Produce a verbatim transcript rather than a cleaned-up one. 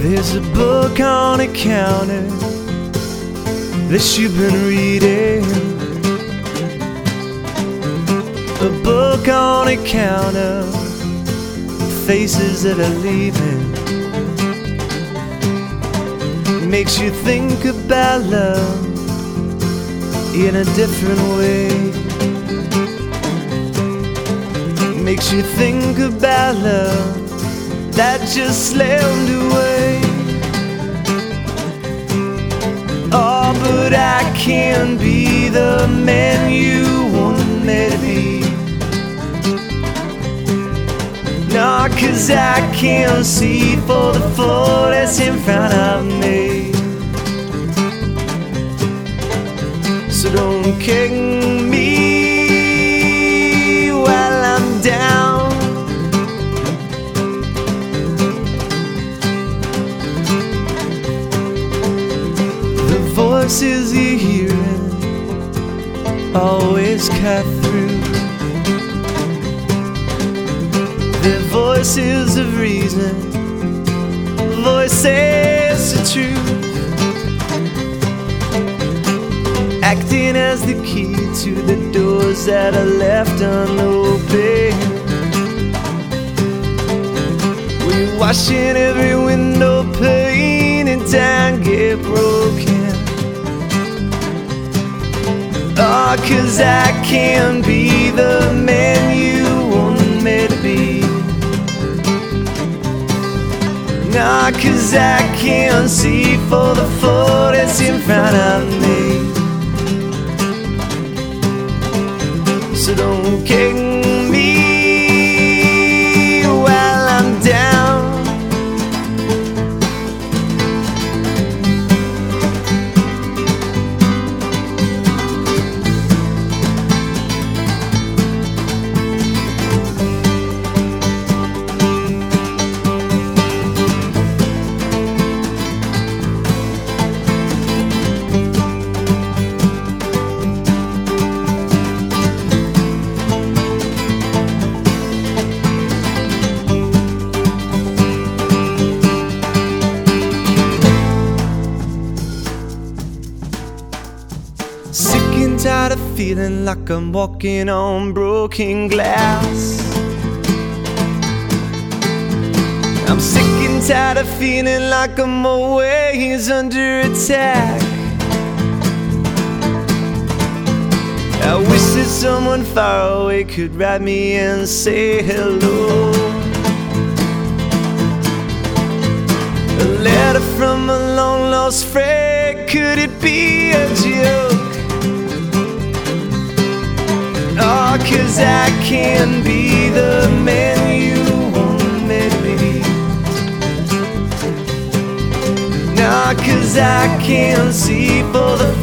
There's a book on a counter that you've been reading. A book on a counter, faces that are leaving. Makes you think about love in a different way. Makes you think about love that just slammed away. Oh, but I can't be the man you want me to be. No, 'cause I can't see for the floor that's in front of me. So don't kick me while I'm down. The voices you're hearing always cut through. The voices of reason, voices of truth, acting as the key to the doors that are left unopened. We're washing every window pane and time get broken. Oh, 'cause I can't be the man you want me to be. Nah, 'cause I can't see for the floor that's in front of me. So don't kick me while I'm down. Sick and tired of feeling like I'm walking on broken glass. I'm sick and tired of feeling like I'm always under attack. I wish that someone far away could write me and say hello. A letter from a long lost friend, could it be a joke? Oh, 'cause I can't be the man you want me to be. No, 'cause I can't see for the